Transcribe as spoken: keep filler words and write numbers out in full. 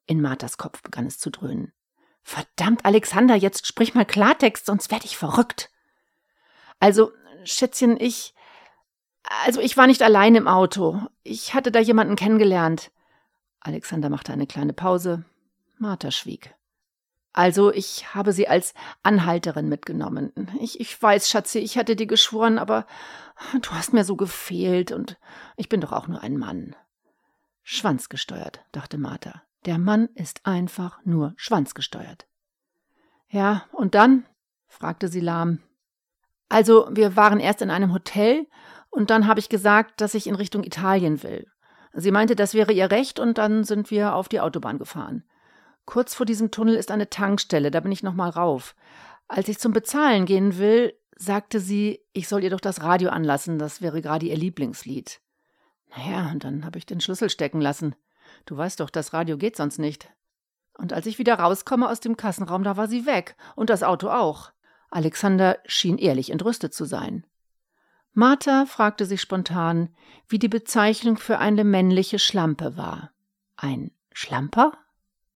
In Marthas Kopf begann es zu dröhnen. »Verdammt, Alexander, jetzt sprich mal Klartext, sonst werde ich verrückt.« »Also, Schätzchen, ich... Also, ich war nicht allein im Auto. Ich hatte da jemanden kennengelernt.« Alexander machte eine kleine Pause. Martha schwieg. »Also, ich habe sie als Anhalterin mitgenommen. Ich, ich weiß, Schatzi, ich hatte dir geschworen, aber du hast mir so gefehlt und ich bin doch auch nur ein Mann.« »Schwanzgesteuert«, dachte Martha. »Der Mann ist einfach nur schwanzgesteuert.« »Ja, und dann?«, fragte sie lahm. »Also, wir waren erst in einem Hotel und dann habe ich gesagt, dass ich in Richtung Italien will. Sie meinte, das wäre ihr Recht und dann sind wir auf die Autobahn gefahren. Kurz vor diesem Tunnel ist eine Tankstelle, da bin ich noch mal rauf. Als ich zum Bezahlen gehen will, sagte sie, ich soll ihr doch das Radio anlassen, das wäre gerade ihr Lieblingslied. Naja, und dann habe ich den Schlüssel stecken lassen. Du weißt doch, das Radio geht sonst nicht. Und als ich wieder rauskomme aus dem Kassenraum, da war sie weg und das Auto auch.« Alexander schien ehrlich entrüstet zu sein. Martha fragte sich spontan, wie die Bezeichnung für eine männliche Schlampe war. Ein Schlamper?